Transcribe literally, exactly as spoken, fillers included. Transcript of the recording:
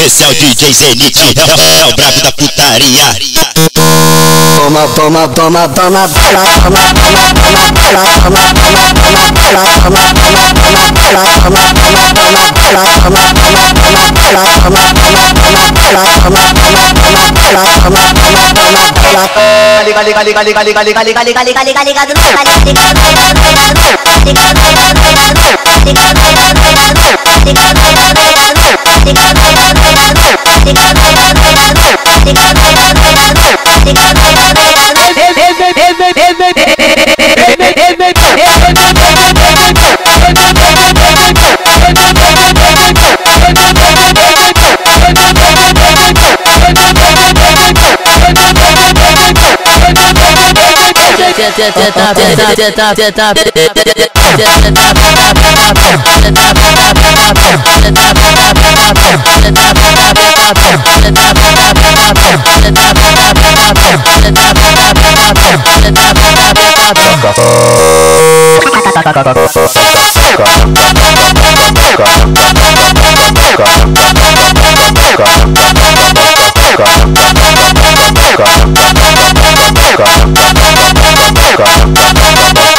Esse é o D J Zenith, é, é o brabo da putaria. Toma, toma, toma, toma, toma, toma, liga, liga, liga, liga, liga, liga, liga, liga, liga, liga, ligado no Go.